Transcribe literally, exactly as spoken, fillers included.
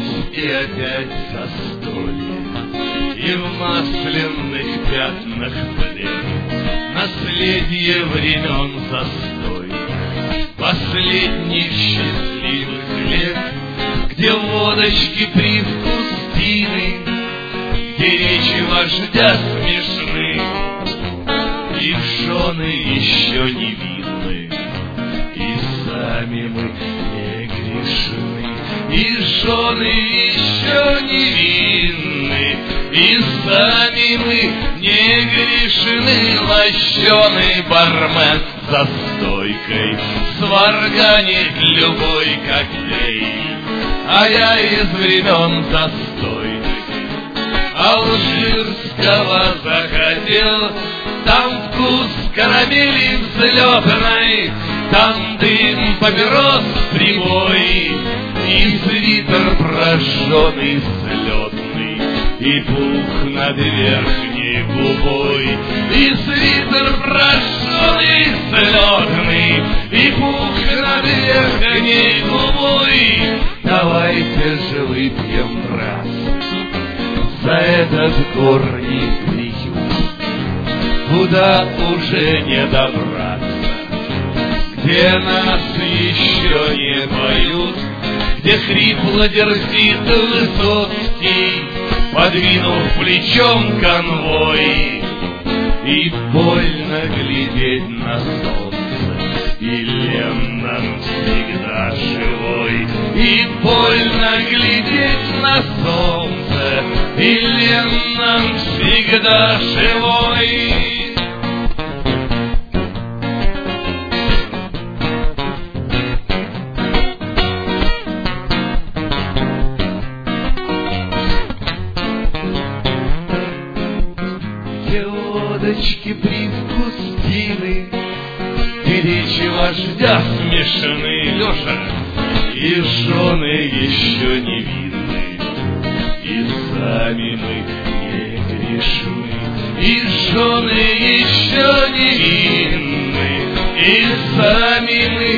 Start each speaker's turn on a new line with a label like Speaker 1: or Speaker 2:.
Speaker 1: И опять застолье, и в масляных пятнах блед, наследие времен застой, последних счастливых лет, где водочки привкус пины, где речи вождя смешны, и жены еще невинны, и сами мы не грешны, и жены еще невинны, и сами мы не грешны. Лощеный бармен за стойкой сварганит любой коктейль, а я из времен застойных алжирского захотел. Там вкус карамели взлетной, там дым папирос прямой, и свитер прожженный слетный, и пух над верхней губой, и свитер прожженный слетный, и пух над верхней губой. Давайте же выпьем раз за этот горний приют, куда уже не добраться, где нас еще не поют, где хрипло дерзит Высоцкий, подвинув плечом конвой. И больно глядеть на солнце, и Леннон всегда живой. И больно глядеть на солнце, и Леннон всегда живой. Водочки привкус пины, и речи вождя смешаны, Леша, и жены еще невинны, и сами мы не грешны, и жены еще невинны, и сами мы